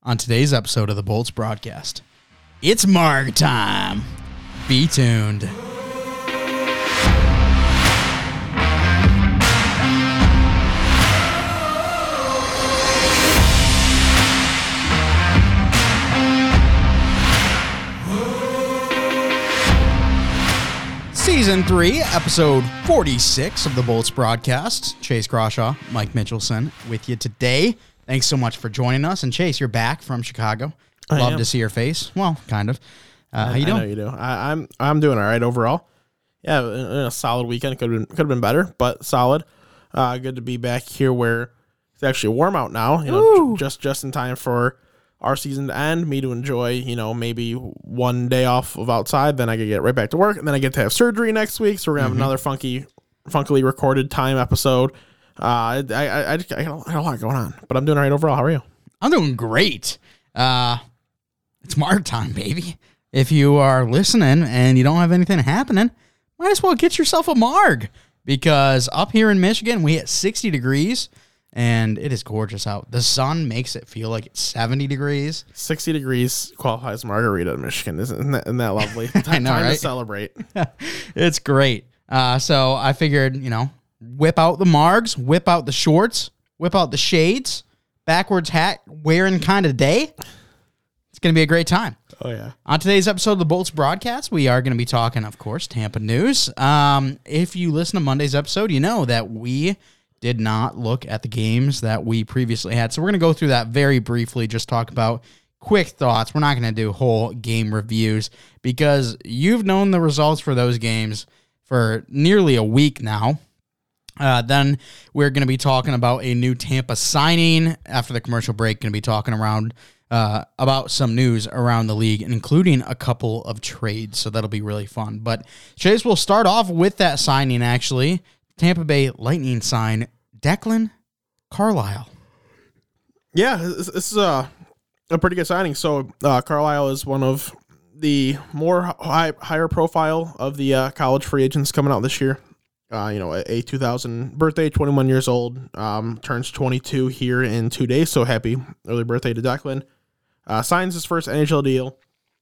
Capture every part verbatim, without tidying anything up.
on today's episode of the Bolts broadcast. It's Marg time. Be tuned. Season three, episode forty-six of the Bolts broadcast. Chase Crawshaw, Mike Mitchelson with you today. Thanks so much for joining us. And Chase, you're back from Chicago. I Love am. to see your face. Well, kind of. Uh, how you I doing? know you do. I, I'm I'm doing all right overall. Yeah, a, a solid weekend. Could have been could have been better, but solid. Uh, good to be back here where it's actually warm out now. You know, Ooh. j- just just in time for our season to end. Me to enjoy. You know, maybe one day off of outside. Then I could get right back to work, and then I get to have surgery next week. So we're gonna have Mm-hmm. another funky, funkily recorded time episode. Uh, I I I, just, I, got a, I got a lot going on, but I'm doing all right overall. How are you? I'm doing great. Uh, it's Marg time, baby. If you are listening and you don't have anything happening, might as well get yourself a Marg, because up here in Michigan, we hit sixty degrees, and it is gorgeous out. The sun makes it feel like it's seventy degrees. sixty degrees qualifies margarita in Michigan. Isn't that, isn't that lovely? Time, know, time to right? celebrate. It's great. Uh, so I figured, you know, whip out the Margs, whip out the shorts, whip out the shades, backwards hat wearing kind of day. It's going to be a great time. Oh, yeah. On today's episode of the Bolts broadcast, we are going to be talking, of course, Tampa news. Um, if you listen to Monday's episode, you know that we did not look at the games that we previously had. So we're going to go through that very briefly, just talk about quick thoughts. We're not going to do whole game reviews because you've known the results for those games for nearly a week now. Uh, then we're going to be talking about a new Tampa signing. After the commercial break, going to be talking around uh, about some news around the league, including a couple of trades. So that'll be really fun. But Chase, will start off with that signing, actually. Tampa Bay Lightning sign Declan Carlisle. Yeah, this, this is a, a pretty good signing. So uh, Carlisle is one of the more high, higher profile of the uh, college free agents coming out this year. Uh, you know, a, a two thousand birthday, twenty-one years old, um, turns twenty-two here in two days. So happy early birthday to Declan. Uh, signs his first N H L deal.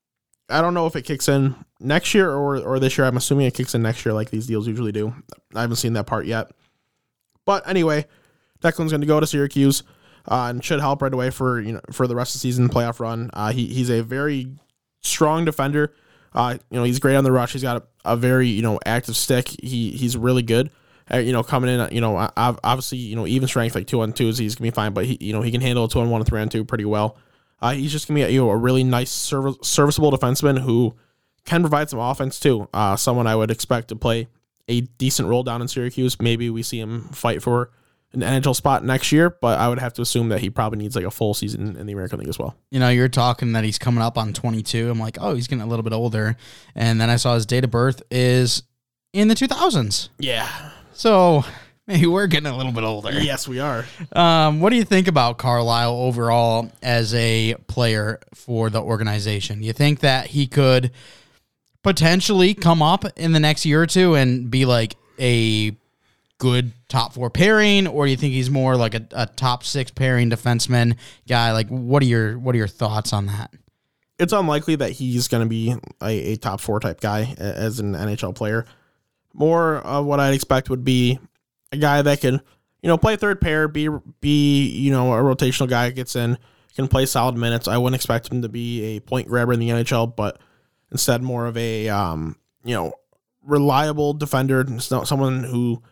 I don't know if it kicks in next year or, or this year. I'm assuming it kicks in next year like these deals usually do. I haven't seen that part yet. But anyway, Declan's going to go to Syracuse uh, and should help right away for you know for the rest of the season playoff run. Uh, he he's a very strong defender. Uh, you know, he's great on the rush. He's got a, a very, you know, active stick. He he's really good. Uh, you know, coming in, you know, obviously, you know, even strength like two on twos, he's gonna be fine. But he, you know, he can handle a two on one, a three on two pretty well. Uh, he's just gonna be, you know, a really nice serv- serviceable defenseman who can provide some offense too. Uh, someone I would expect to play a decent role down in Syracuse. Maybe we see him fight for an N H L spot next year, but I would have to assume that he probably needs like a full season in the American League as well. You know, you're talking that he's coming up on twenty-two. I'm like, oh, he's getting a little bit older. And then I saw his date of birth is in the two thousands. Yeah. So maybe we're getting a little bit older. Yes, we are. Um, what do you think about Carlisle overall as a player for the organization? You think that he could potentially come up in the next year or two and be like a good top four pairing, or do you think he's more like a, a top six pairing defenseman guy? Like, what are your what are your thoughts on that? It's unlikely that he's going to be a, a top four type guy as an N H L player. More of what I'd expect would be a guy that can, you know, play third pair, be be you know a rotational guy, gets in, can play solid minutes. I wouldn't expect him to be a point grabber in the N H L, but instead more of a um, you know reliable defender, someone who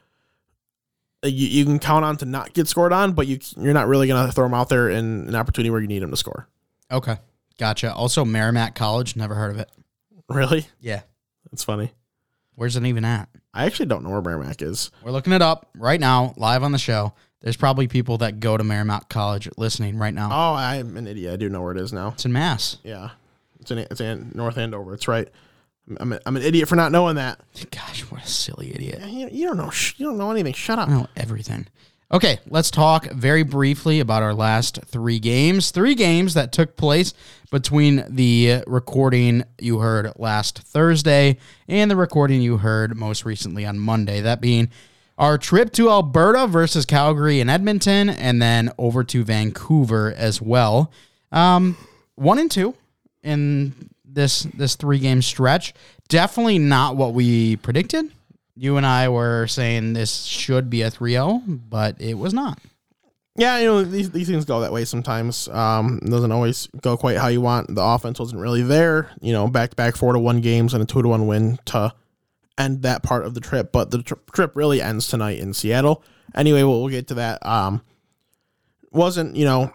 You, you can count on to not get scored on, but you, you're not really going to throw him out there in an opportunity where you need him to score. Okay. Gotcha. Also, Merrimack College, never heard of it. Really? Yeah. That's funny. Where's it even at? I actually don't know where Merrimack is. We're looking it up right now, live on the show. There's probably people that go to Merrimack College listening right now. Oh, I'm an idiot. I do know where it is now. It's in Mass. Yeah. It's in, it's in North Andover. It's right. I'm, a, I'm an idiot for not knowing that. Gosh, what a silly idiot. You, you don't know. You don't know anything. Shut up. I know everything. Okay, let's talk very briefly about our last three games. Three games that took place between the recording you heard last Thursday and the recording you heard most recently on Monday. That being our trip to Alberta versus Calgary and Edmonton, and then over to Vancouver as well. Um, one and two in this this three game stretch. Definitely not what we predicted. You and I were saying this should be a three oh, but it was not. Yeah, you know, these these things go that way sometimes. Um, it doesn't always go quite how you want. The offense wasn't really there. You know, back to back four to one games and a two to one win to end that part of the trip. But the tri- trip really ends tonight in Seattle. Anyway, we'll, we'll get to that. Um, wasn't you know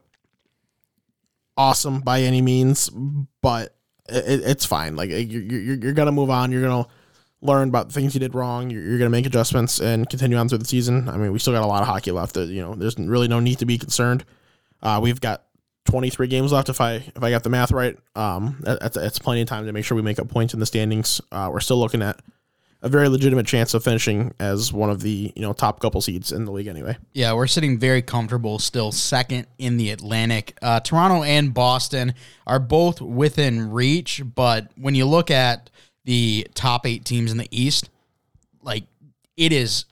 awesome by any means, but it, it's fine. Like you're you're, you're gonna move on. You're gonna learn about the things you did wrong. You're, you're going to make adjustments and continue on through the season. I mean, we still got a lot of hockey left. That, you know, there's really no need to be concerned. Uh, we've got twenty-three games left if I if I got the math right. Um, that, that's, that's plenty of time to make sure we make up points in the standings. Uh, we're still looking at a very legitimate chance of finishing as one of the you know top couple seeds in the league anyway. Yeah, we're sitting very comfortable, still second in the Atlantic. Uh, Toronto and Boston are both within reach, but when you look at the top eight teams in the East, like it is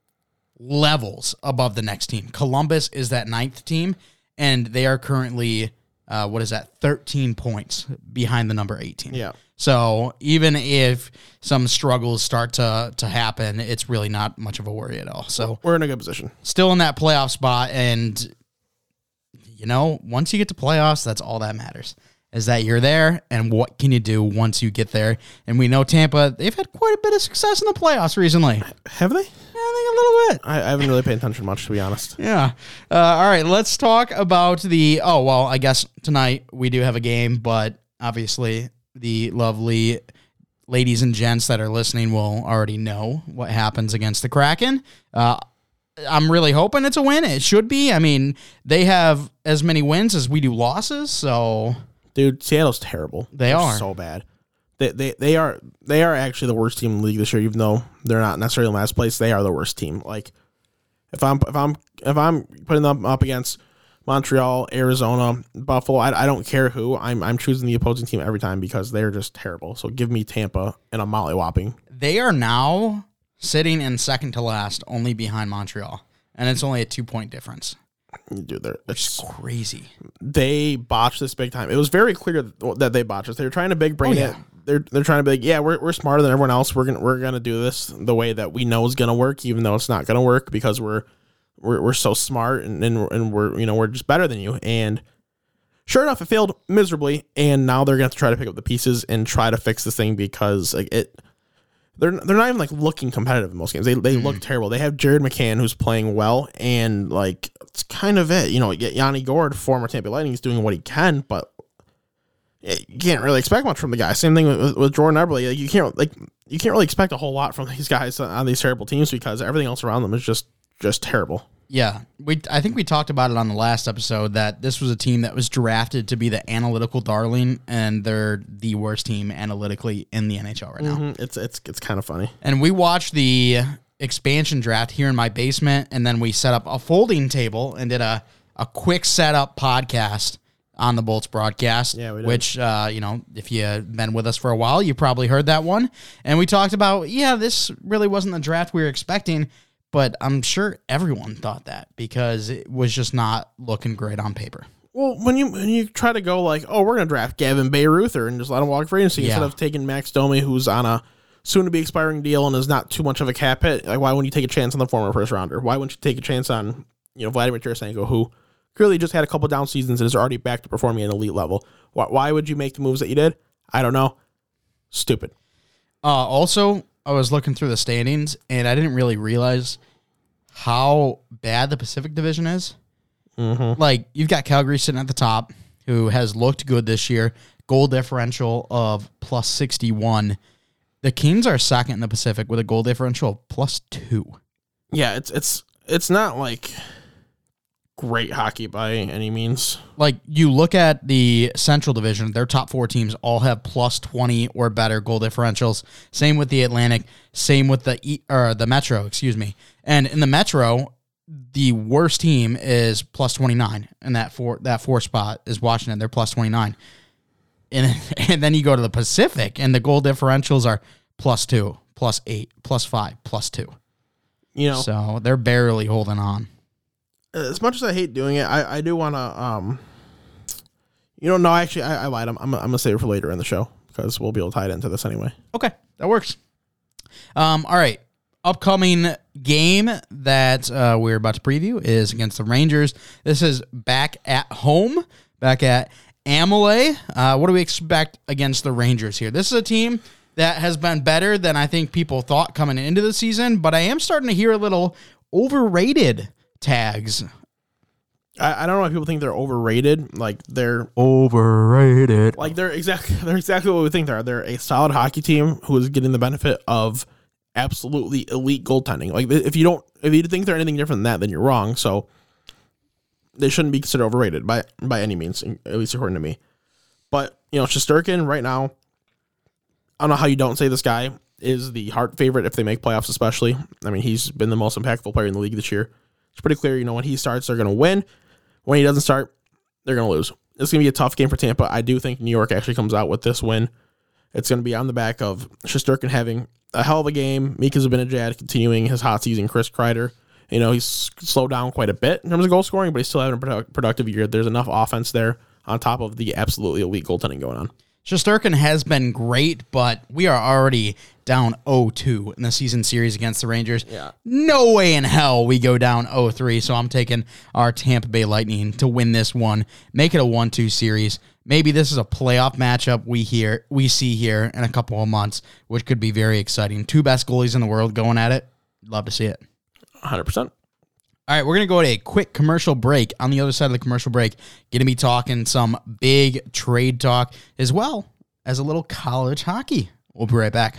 levels above the next team. Columbus is that ninth team, and they are currently, uh, what is that, thirteen points behind the number eight team. Yeah. So even if some struggles start to, to happen, it's really not much of a worry at all. So we're in a good position. Still in that playoff spot, and, you know, once you get to playoffs, that's all that matters. Is that you're there, and what can you do once you get there? And we know Tampa, they've had quite a bit of success in the playoffs recently. Have they? Yeah, I think a little bit. I, I haven't really paid attention much, to be honest. Yeah. Uh, all right, let's talk about the, oh, well, I guess tonight we do have a game, but obviously the lovely ladies and gents that are listening will already know what happens against the Kraken. Uh, I'm really hoping it's a win. It should be. I mean, they have as many wins as we do losses, so... Dude, Seattle's terrible. They They're are so bad. They, they they are they are actually the worst team in the league this year. Even though they're not necessarily in last place, they are the worst team. Like if I'm if I'm if I'm putting them up against Montreal, Arizona, Buffalo, I, I don't care who. I'm I'm choosing the opposing team every time because they're just terrible. So give me Tampa and a mollywhopping. They are now sitting in second to last, only behind Montreal, and it's only a two point difference. Dude, they're It's crazy. They botched this big time. It was very clear that they botched this. They were trying to big brain oh, yeah. it. They're they're trying to be like, yeah, we're we're smarter than everyone else. We're gonna we're gonna do this the way that we know is gonna work, even though it's not gonna work because we're we're we're so smart and and, and we're you know we're just better than you. And sure enough, it failed miserably. And now they're gonna have to try to pick up the pieces and try to fix this thing because like it. They're they're not even like looking competitive in most games. They they mm-hmm. look terrible. They have Jared McCann who's playing well, and like it's kind of it. You know, Yanni Gourde, former Tampa Lightning, is doing what he can, but you can't really expect much from the guy. Same thing with, with Jordan Eberle. Like you can't like you can't really expect a whole lot from these guys on these terrible teams because everything else around them is just just terrible. Yeah, we. I think we talked about it on the last episode that this was a team that was drafted to be the analytical darling, and they're the worst team analytically in the N H L right mm-hmm. now. It's it's it's kind of funny. And we watched the expansion draft here in my basement, and then we set up a folding table and did a, a quick setup podcast on the Bolts broadcast. Yeah, we did. Which, uh, you know, if you've been with us for a while, you probably heard that one. And we talked about, yeah, this really wasn't the draft we were expecting. But I'm sure everyone thought that because it was just not looking great on paper. Well, when you when you try to go like, oh, we're going to draft Gavin Bayreuther and just let him walk free agency yeah. instead of taking Max Domi, who's on a soon-to-be expiring deal and is not too much of a cap hit, like why wouldn't you take a chance on the former first-rounder? Why wouldn't you take a chance on you know Vladimir Tarasenko, who clearly just had a couple down seasons and is already back to performing at an elite level? Why, why would you make the moves that you did? I don't know. Stupid. Uh, also, I was looking through the standings, and I didn't really realize how bad the Pacific Division is. Mm-hmm. Like, you've got Calgary sitting at the top, who has looked good this year. Goal differential of plus sixty-one. The Kings are second in the Pacific with a goal differential of plus two. Yeah, it's it's it's not like great hockey by any means. Like, you look at the Central Division, their top four teams all have plus twenty or better goal differentials. Same with the Atlantic. Same with the e- or the Metro, excuse me. And in the Metro, the worst team is plus twenty-nine, and that four that four spot is Washington. They're plus twenty-nine. And, and then you go to the Pacific, and the goal differentials are plus two, plus eight, plus five, plus two. You know, so they're barely holding on. As much as I hate doing it, I, I do want to, um, You know, no, actually, I, I lied. I'm, I'm, I'm going to save it for later in the show because we'll be able to tie it into this anyway. Okay, that works. Um, all right. Upcoming game that uh, we're about to preview is against the Rangers. This is back at home, back at Amalie. Uh, what do we expect against the Rangers here? This is a team that has been better than I think people thought coming into the season, but I am starting to hear a little overrated tags. I, I don't know why people think they're overrated. Like they're overrated. Like they're exactly they're exactly what we think they are. They're a solid hockey team who is getting the benefit of absolutely elite goaltending. Like if you don't, if you think they're anything different than that, then you're wrong. So they shouldn't be considered overrated by by any means, at least according to me. But you know, Shesterkin right now, I don't know how you don't say this guy is the Hart favorite if they make playoffs, especially. I mean, he's been the most impactful player in the league this year. It's pretty clear, you know, when he starts, they're going to win. When he doesn't start, they're going to lose. It's going to be a tough game for Tampa. I do think New York actually comes out with this win. It's going to be on the back of Shesterkin having a hell of a game. Mika Zibanejad continuing his hot season. Chris Kreider, you know, he's slowed down quite a bit in terms of goal scoring, but he's still having a produ- productive year. There's enough offense there on top of the absolutely elite goaltending going on. Shesterkin has been great, but we are already down oh two in the season series against the Rangers. Yeah. No way in hell we go down oh three, so I'm taking our Tampa Bay Lightning to win this one, make it a one two series. Maybe this is a playoff matchup we hear we see here in a couple of months, which could be very exciting. Two best goalies in the world going at it. Love to see it. one hundred percent. All right, we're going to go to a quick commercial break. On the other side of the commercial break, going to be talking some big trade talk as well as a little college hockey. We'll be right back.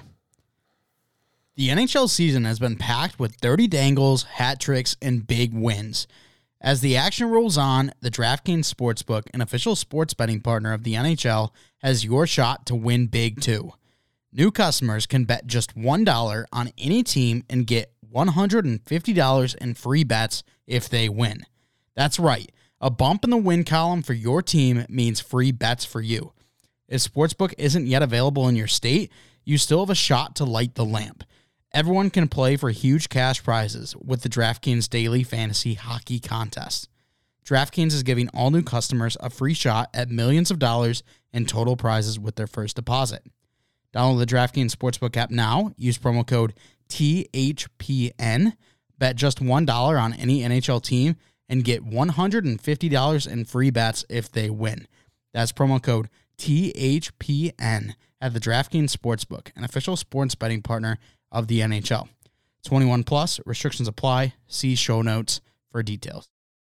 The N H L season has been packed with dirty dangles, hat tricks, and big wins. As the action rolls on, the DraftKings Sportsbook, an official sports betting partner of the N H L, has your shot to win big too. New customers can bet just one dollar on any team and get one hundred fifty dollars in free bets if they win. That's right. A bump in the win column for your team means free bets for you. If Sportsbook isn't yet available in your state, you still have a shot to light the lamp. Everyone can play for huge cash prizes with the DraftKings Daily Fantasy Hockey Contest. DraftKings is giving all new customers a free shot at millions of dollars in total prizes with their first deposit. Download the DraftKings Sportsbook app now. Use promo code T H P N. Bet just one dollar on any N H L team and get one hundred fifty dollars in free bets if they win. That's promo code T H P N at the DraftKings Sportsbook, an official sports betting partner of the N H L. twenty-one plus, restrictions apply. See show notes for details.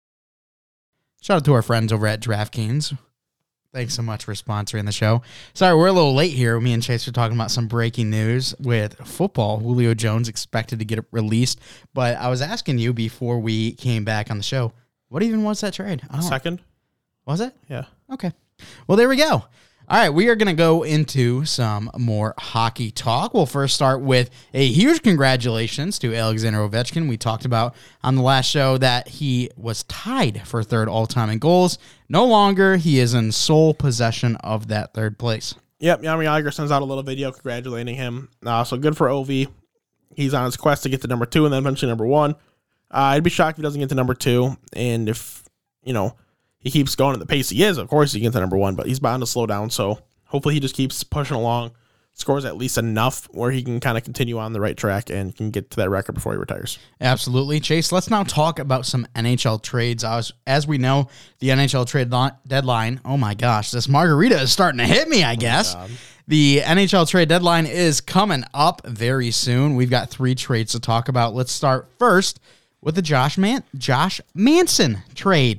Shout out to our friends over at DraftKings. Thanks so much for sponsoring the show. Sorry, we're a little late here. Me and Chase are talking about some breaking news with football. Julio Jones expected to get it released, but I was asking you before we came back on the show, what even was that trade? I don't Second. Was it? Yeah. Okay. Well, there we go. All right, we are going to go into some more hockey talk. We'll first start with a huge congratulations to Alexander Ovechkin. We talked about on the last show that he was tied for third all-time in goals. No longer, he is in sole possession of that third place. Yep, Jaromir Jagr sends out a little video congratulating him. Uh, so good for Ovi. He's on his quest to get to number two and then eventually number one. Uh, I'd be shocked if he doesn't get to number two. And if, you know, he keeps going at the pace he is, of course he gets to number one, but he's bound to slow down. So hopefully he just keeps pushing along, scores at least enough where he can kind of continue on the right track and can get to that record before he retires. Absolutely. Chase, let's now talk about some N H L trades. As, as we know, the N H L trade deadline, oh my gosh, this margarita is starting to hit me, I guess. Oh the N H L trade deadline is coming up very soon. We've got three trades to talk about. Let's start first with the Josh Man- Josh Manson trade.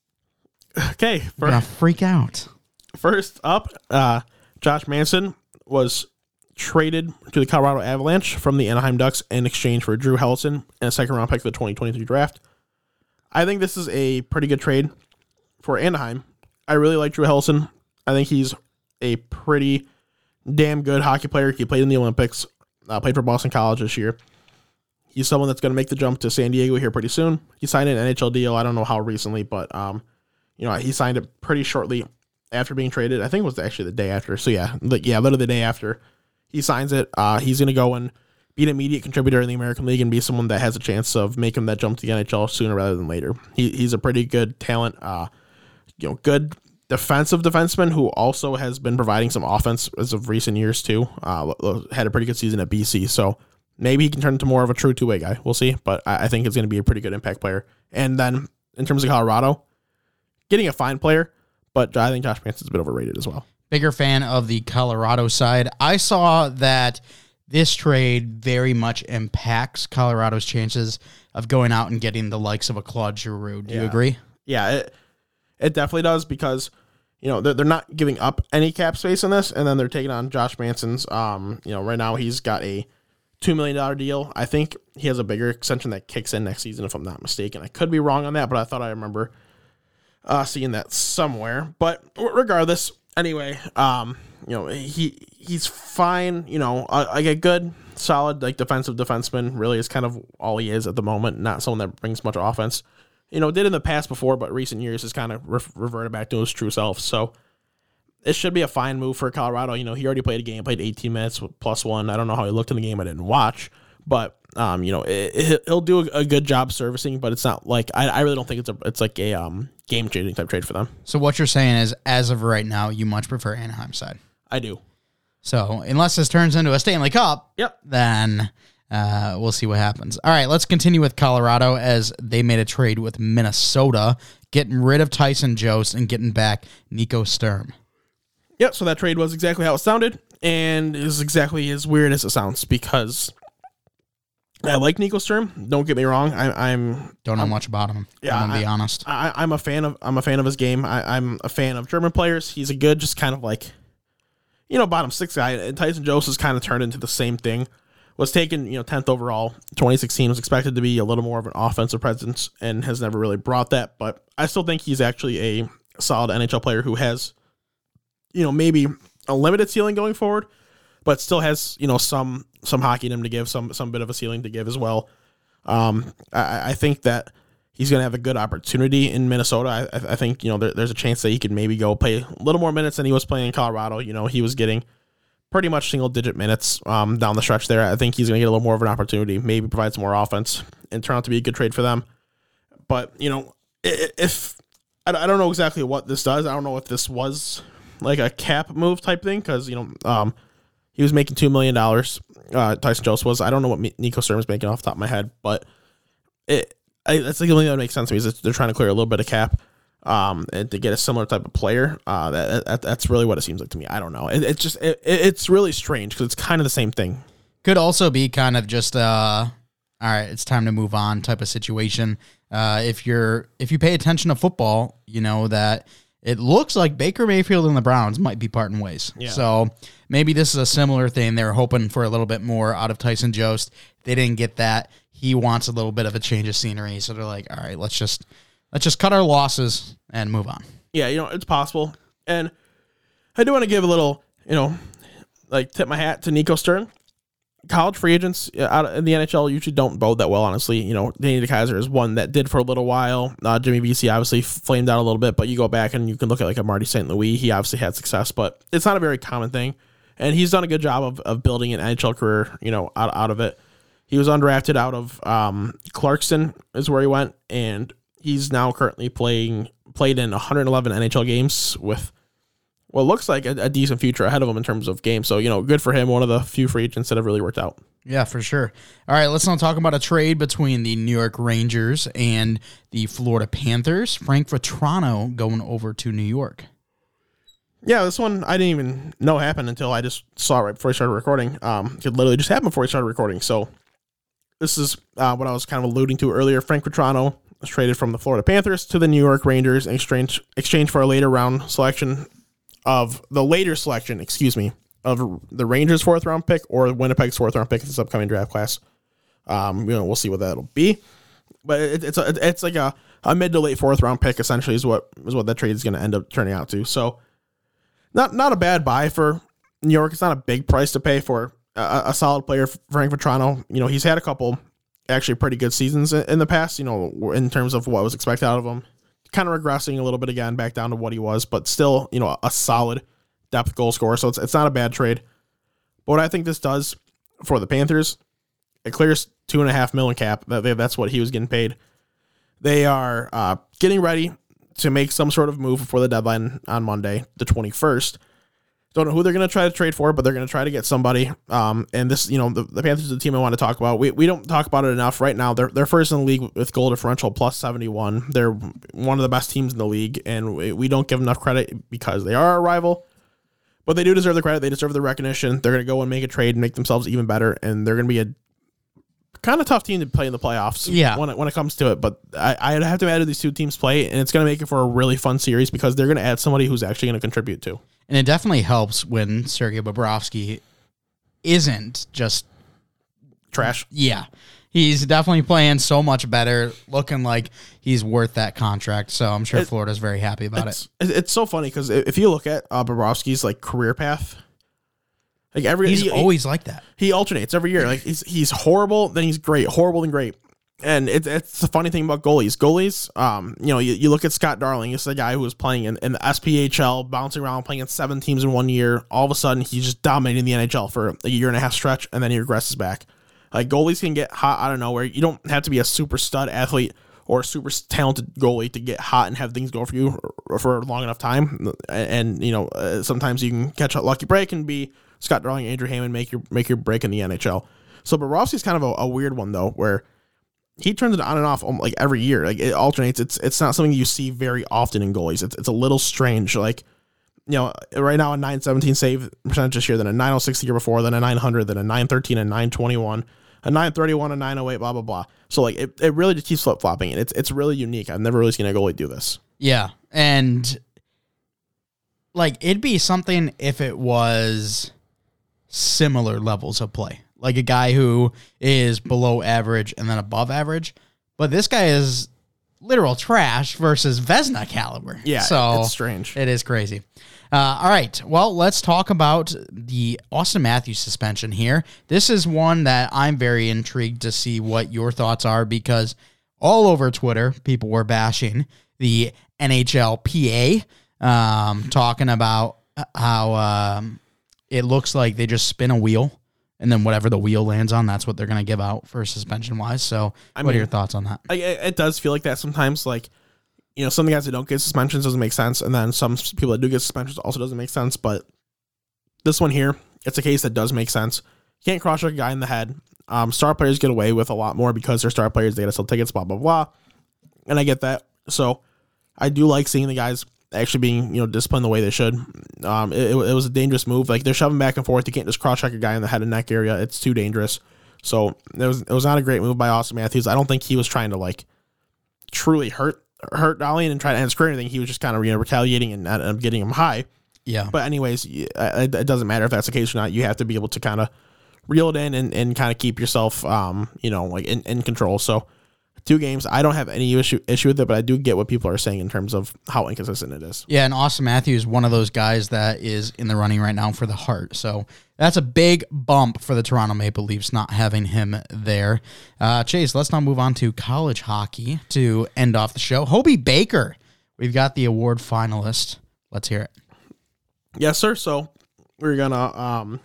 Okay. For, gonna freak out. First up, uh, Josh Manson was traded to the Colorado Avalanche from the Anaheim Ducks in exchange for Drew Helleson and a second round pick for the twenty twenty-three draft. I think this is a pretty good trade for Anaheim. I really like Drew Helleson. I think he's a pretty damn good hockey player. He played in the Olympics, uh, played for Boston College this year. He's someone that's going to make the jump to San Diego here pretty soon. He signed an N H L deal. I don't know how recently, but um, you know, he signed it pretty shortly after being traded. I think it was actually the day after. So yeah, like, yeah, literally the day after he signs it. Uh, he's going to go and be an immediate contributor in the American League and be someone that has a chance of making that jump to the N H L sooner rather than later. He he's a pretty good talent. Uh, you know, good defensive defenseman who also has been providing some offense as of recent years too. Uh, had a pretty good season at B C, so maybe he can turn into more of a true two-way guy. We'll see, but I, I think it's going to be a pretty good impact player. And then in terms of Colorado, getting a fine player, but I think Josh Manson's a bit overrated as well. Bigger fan of the Colorado side. I saw that this trade very much impacts Colorado's chances of going out and getting the likes of a Claude Giroux. Do yeah. you agree? Yeah, it, it definitely does because, you know, they're, they're not giving up any cap space in this, and then they're taking on Josh Manson's. Um, you know, right now he's got a two million dollars deal. I think he has a bigger extension that kicks in next season, if I'm not mistaken. I could be wrong on that, but I thought I remember uh, seeing that somewhere. But regardless, anyway, um, you know, he he's fine. You know, like a good, solid, like defensive defenseman really is kind of all he is at the moment. Not someone that brings much offense. You know, did in the past before, but recent years has kind of re- reverted back to his true self. So it should be a fine move for Colorado. You know, he already played a game, played eighteen minutes with plus one. I don't know how he looked in the game. I didn't watch, but um, you know, it, it, he'll do a, a good job servicing. But it's not like I, I really don't think it's a it's like a um game changing type trade for them. So what you're saying is, as of right now, you much prefer Anaheim side. I do. So unless this turns into a Stanley Cup, yep, then uh, we'll see what happens. All right, let's continue with Colorado as they made a trade with Minnesota, getting rid of Tyson Jost and getting back Nico Sturm. Yep, so that trade was exactly how it sounded, and is exactly as weird as it sounds because I like Nico Sturm. Don't get me wrong. I, I'm don't know I'm, much about him. Yeah, I'm gonna I, be honest. I, I'm a fan of I'm a fan of his game. I, I'm a fan of German players. He's a good, just kind of like, you know, bottom six guy. And Tyson Jost has kind of turned into the same thing. Was taken, you know, tenth overall, twenty sixteen, was expected to be a little more of an offensive presence and has never really brought that. But I still think he's actually a solid N H L player who has, you know, maybe a limited ceiling going forward, but still has, you know, some some hockey in him to give, some some bit of a ceiling to give as well. Um, I, I think that he's going to have a good opportunity in Minnesota. I, I think, you know, there, there's a chance that he could maybe go play a little more minutes than he was playing in Colorado. You know, he was getting pretty much single-digit minutes um, down the stretch there. I think he's going to get a little more of an opportunity, maybe provide some more offense, and turn out to be a good trade for them. But, you know, if I don't know exactly what this does. I don't know if this was like a cap move type thing because, you know, um, he was making two million dollars. Uh, Tyson Jost was. I don't know what Nico Sturm is making off the top of my head, but it I, that's the only thing that makes sense to me is that they're trying to clear a little bit of cap. Um, and to get a similar type of player, uh, that, that that's really what it seems like to me. I don't know. It, it's just it, it's really strange because it's kind of the same thing. Could also be kind of just uh, all right, it's time to move on type of situation. Uh, if you're if you pay attention to football, you know that it looks like Baker Mayfield and the Browns might be parting ways. Yeah. So maybe this is a similar thing. They're hoping for a little bit more out of Tyson Jost. They didn't get that. He wants a little bit of a change of scenery, so they're like, all right, let's just. Let's just cut our losses and move on. Yeah, you know, it's possible. And I do want to give a little, you know, like tip my hat to Nico Sturm. College free agents out in the N H L usually don't bode that well, honestly. You know, Danny DeKeyser is one that did for a little while. Uh, Jimmy Vesey obviously flamed out a little bit, but you go back and you can look at like a Marty Saint Louis. He obviously had success, but it's not a very common thing. And he's done a good job of, of building an N H L career, you know, out, out of it. He was undrafted out of um, Clarkston is where he went, and he's now currently playing played in one hundred eleven N H L games with what looks like a, a decent future ahead of him in terms of games. So, you know, good for him. One of the few free agents that have really worked out. Yeah, for sure. All right, let's now talk about a trade between the New York Rangers and the Florida Panthers. Frank Vatrano going over to New York. Yeah, this one I didn't even know happened until I just saw it right before I started recording. Um, it literally just happened before I started recording. So this is uh, what I was kind of alluding to earlier. Frank Vatrano was traded from the Florida Panthers to the New York Rangers in exchange, exchange for a later round selection of the later selection, excuse me, of the Rangers' fourth round pick or Winnipeg's fourth round pick in this upcoming draft class. Um, you know, we'll see what that'll be, but it, it's a, it's like a, a mid to late fourth round pick essentially is what is what that trade is going to end up turning out to. So not not a bad buy for New York. It's not a big price to pay for a, a solid player, Frank Vatrano. You know, he's had a couple actually pretty good seasons in the past, you know, in terms of what was expected out of him. Kind of regressing a little bit again, back down to what he was, but still, you know, a solid depth goal scorer. So it's it's not a bad trade. But what I think this does for the Panthers, it clears two and a half million cap. That That's what he was getting paid. They are uh, getting ready to make some sort of move before the deadline on Monday, the twenty-first. Don't know who they're going to try to trade for, but they're going to try to get somebody. Um, and this, you know, the, the Panthers are the team I want to talk about. We we don't talk about it enough right now. They're they're first in the league with goal differential plus seventy-one. They're one of the best teams in the league, and we, we don't give enough credit because they are our rival. But they do deserve the credit. They deserve the recognition. They're going to go and make a trade and make themselves even better, and they're going to be a kind of tough team to play in the playoffs. Yeah. when it, when it comes to it. But I I have to imagine these two teams play, and it's going to make it for a really fun series because they're going to add somebody who's actually going to contribute too. And it definitely helps when Sergei Bobrovsky isn't just trash. Yeah. He's definitely playing so much better, looking like he's worth that contract. So I'm sure it, Florida's very happy about it's, it. It's so funny because if you look at uh, Bobrovsky's like career path, like every he's he, always like that. He alternates every year. Like he's he's horrible, then he's great, horrible, then great. And it, it's the funny thing about goalies. Goalies, um, you know, you, you look at Scott Darling. It's the guy who was playing in, in the S P H L, bouncing around, playing in seven teams in one year. All of a sudden, he's just dominating the N H L for a year and a half stretch, and then he regresses back. Like goalies can get hot out of nowhere. You don't have to be a super stud athlete or a super talented goalie to get hot and have things go for you for a long enough time. And, and you know, uh, sometimes you can catch a lucky break and be Scott Darling, Andrew Hammond, make your make your break in the N H L. So Bobrovsky's kind of a, a weird one though, where he turns it on and off like every year. Like it alternates. It's it's not something you see very often in goalies. It's it's a little strange. Like, you know, right now a nine seventeen save percentage this year, then a nine oh six the year before, then a nine hundred, then a nine thirteen, a nine twenty-one, a nine thirty-one, a nine oh eight, blah blah blah. So like it, it really just keeps flip flopping, and it's it's really unique. I've never really seen a goalie do this. Yeah, and like it'd be something if it was similar levels of play. Like a guy who is below average and then above average. But this guy is literal trash versus Vezina caliber. Yeah, so it's strange. It is crazy. Uh, all right. Well, let's talk about the Auston Matthews suspension here. This is one that I'm very intrigued to see what your thoughts are because all over Twitter, people were bashing the N H L P A, um, talking about how um, it looks like they just spin a wheel. And then whatever the wheel lands on, that's what they're going to give out for suspension-wise. So I what mean, are your thoughts on that? I, it does feel like that sometimes. Like, you know, some of the guys that don't get suspensions doesn't make sense. And then some people that do get suspensions also doesn't make sense. But this one here, it's a case that does make sense. You can't cross-check a guy in the head. Um, star players get away with a lot more because they're star players. They got to sell tickets, blah, blah, blah. And I get that. So I do like seeing the guys actually being, you know, disciplined the way they should. Um, it, it was a dangerous move. Like they're shoving back and forth. You can't just cross check a guy in the head and neck area. It's too dangerous. So it was it was not a great move by Auston Matthews. I don't think he was trying to like truly hurt hurt Dahlian and try to end screw anything. He was just kind of, you know, retaliating and uh, getting him high. Yeah. But anyways, it, it doesn't matter if that's the case or not. You have to be able to kind of reel it in and, and kind of keep yourself, um, you know, like in, in control. So two games, I don't have any issue issue with it, but I do get what people are saying in terms of how inconsistent it is. Yeah, and Auston Matthews is one of those guys that is in the running right now for the Hart. So that's a big bump for the Toronto Maple Leafs not having him there. Uh, Chase, let's now move on to college hockey to end off the show. Hobey Baker, we've got the award finalist. Let's hear it. Yes, sir. So we're going to um,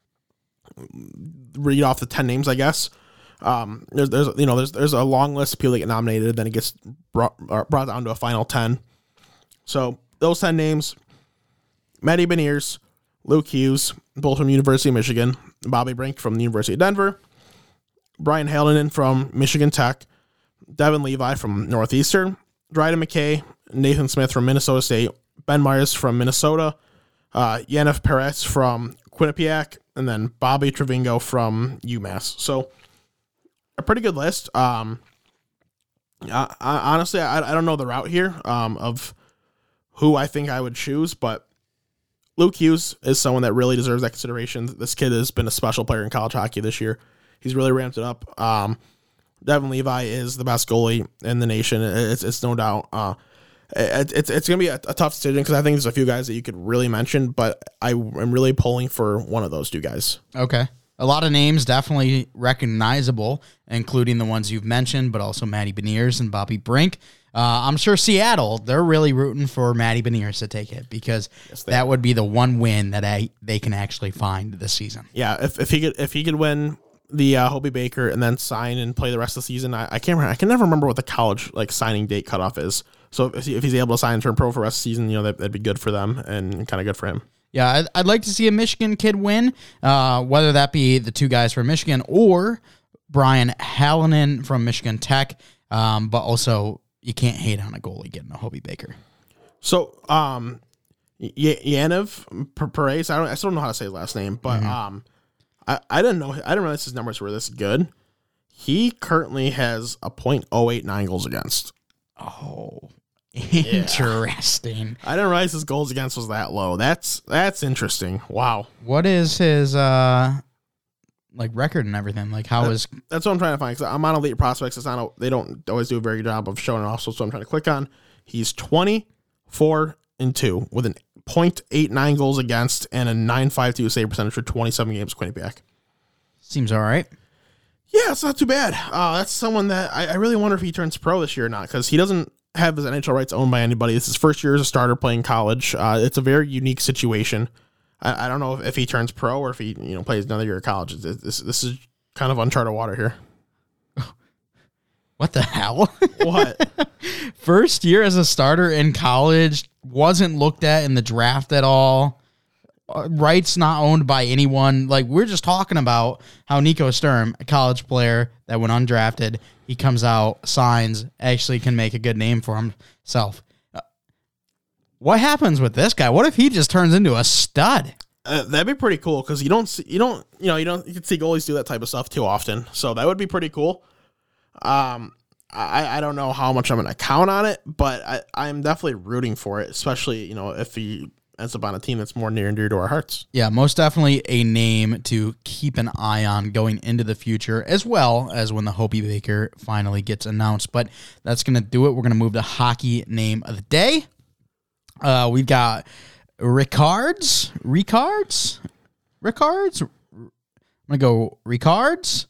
read off the ten names, I guess. Um, there's, there's, you know, there's, there's a long list of people that get nominated, then it gets brought, brought down to a final ten. So those ten names: Matty Beniers, Luke Hughes, both from University of Michigan, Bobby Brink from the University of Denver, Brian Halonen from Michigan Tech, Devin Levi from Northeastern, Dryden McKay, Nathan Smith from Minnesota State, Ben Myers from Minnesota, uh, Yannick Perez from Quinnipiac, and then Bobby Trevingo from UMass. So a pretty good list. Um, I, I, honestly, I, I don't know the route here um, of who I think I would choose, but Luke Hughes is someone that really deserves that consideration. This kid has been a special player in college hockey this year. He's really ramped it up. Um, Devin Levi is the best goalie in the nation. It's, it's no doubt. Uh, it, it's it's going to be a, a tough decision because I think there's a few guys that you could really mention, but I am really pulling for one of those two guys. Okay. A lot of names definitely recognizable, including the ones you've mentioned, but also Matty Beniers and Bobby Brink. Uh, I'm sure Seattle, they're really rooting for Matty Beniers to take it because yes, that would be the one win that I, they can actually find this season. Yeah, if, if he could if he could win the uh, Hobey Baker and then sign and play the rest of the season, I, I can't remember, I can never remember what the college like signing date cutoff is So if, he, if he's able to sign and turn pro for the rest of the season, you know, that, that'd be good for them and kind of good for him. Yeah, I'd, I'd like to see a Michigan kid win, uh, whether that be the two guys from Michigan or Brian Hallinan from Michigan Tech. Um, but also, you can't hate on a goalie getting a Hobie Baker. So, um, y- Yaniv Perez, I don't, I still don't know how to say his last name, but mm-hmm. um, I, I didn't know, I didn't realize his numbers were this good. He currently has a point oh eight nine goals against. Oh, interesting. Yeah. I didn't realize his goals against was that low. That's that's interesting. Wow. What is his uh like record and everything? Like how that, is that's what I'm trying to find. Because I'm on Elite Prospects. It's not a, they don't always do a very good job of showing it off. So, so I'm trying to click on. He's twenty-four and two with an point eight nine goals against and a nine five two save percentage for twenty-seven games. Quinnipiac. Seems all right. Yeah, it's not too bad. Uh, that's someone that I, I really wonder if he turns pro this year or not, because he doesn't have his N H L rights owned by anybody. It's his first year as a starter playing college. Uh, it's a very unique situation. I, I don't know if, if he turns pro or if he you know plays another year of college. This this is kind of uncharted water here. What the hell? What? First year as a starter in college, wasn't looked at in the draft at all. Rights not owned by anyone. Like, we're just talking about how Nico Sturm, a college player that went undrafted, he comes out, signs, actually can make a good name for himself. What happens with this guy? What if he just turns into a stud? Uh, that'd be pretty cool, because you don't see, you don't you know you don't you can see goalies do that type of stuff too often. So that would be pretty cool. Um, I I don't know how much I'm gonna count on it, but I I'm definitely rooting for it, especially you know if he ends up on a team that's more near and dear to our hearts. Yeah, most definitely a name to keep an eye on going into the future, as well as when the Hobie Baker finally gets announced. But that's going to do it. We're going to move to hockey name of the day. Uh, we've got Ricards, Ricards, Ricards. I'm going to go Ricards,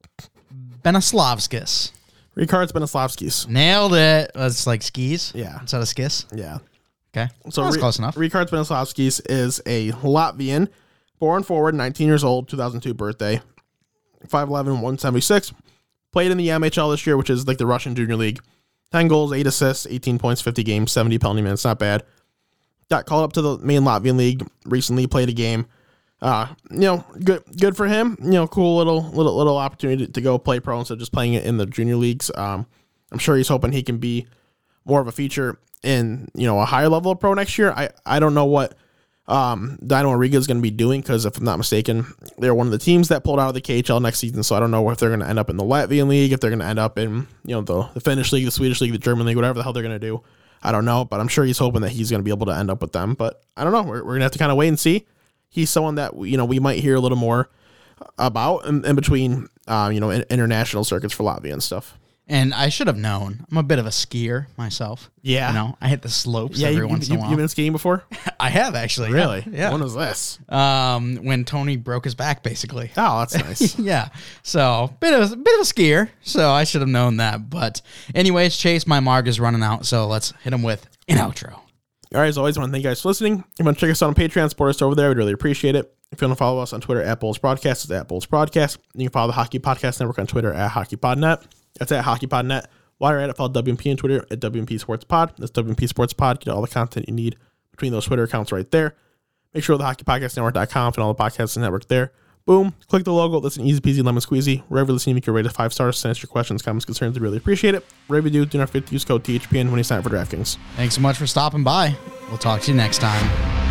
Benislavskis. Ricards Benislavskis. Nailed it. That's like skis. Yeah. Instead of skis. Yeah. Okay, so that's Re- close enough. Ricards Benislavskis is a Latvian, born forward, nineteen years old, two thousand two birthday, five eleven, one seventy-six. Played in the M H L this year, which is like the Russian Junior League. ten goals, eight assists, eighteen points, fifty games, seventy penalty minutes. Not bad. Got called up to the main Latvian league recently. Played a game. Uh, you know, good, good for him. You know, cool little, little, little opportunity to go play pro instead of just playing it in the junior leagues. Um, I'm sure he's hoping he can be more of a feature in, you know, a higher level of pro next year. I, I don't know what um, Dino Enriga is going to be doing, because if I'm not mistaken, they're one of the teams that pulled out of the K H L next season. So I don't know if they're going to end up in the Latvian league, if they're going to end up in, you know, the, the Finnish league, the Swedish league, the German league, whatever the hell they're going to do. I don't know, but I'm sure he's hoping that he's going to be able to end up with them. But I don't know. We're, we're going to have to kind of wait and see. He's someone that, you know, we might hear a little more about in, in between, uh, you know, in, international circuits for Latvia and stuff. And I should have known. I'm a bit of a skier myself. Yeah. You know, I hit the slopes yeah, every you, once you, in a while. You've been skiing before? I have, actually. Really? Yeah. When was this? Um, when Tony broke his back, basically. Oh, that's nice. Yeah. So, bit of, a, bit of a skier. So, I should have known that. But anyways, Chase, my mark is running out. So, let's hit him with an outro. All right, as always, I want to thank you guys for listening. If you want to check us out on Patreon, support us over there, we'd really appreciate it. If you want to follow us on Twitter at Bulls Broadcast, it's at Bulls Broadcast. You can follow the Hockey Podcast Network on Twitter at HockeyPodNet. That's at HockeyPodNet. While you're at it, follow W M P on Twitter at W M P Sports Pod. That's W M P Sports Pod. Get all the content you need between those Twitter accounts right there. Make sure the hockey podcast network dot com and all the podcasts in the network there. Boom. Click the logo. That's an easy peasy lemon squeezy. Wherever you listen, make your rate of five stars. Send us your questions, comments, concerns. We really appreciate it. Wherever you do, do not forget to use code T H P N when you sign up for DraftKings. Thanks so much for stopping by. We'll talk to you next time.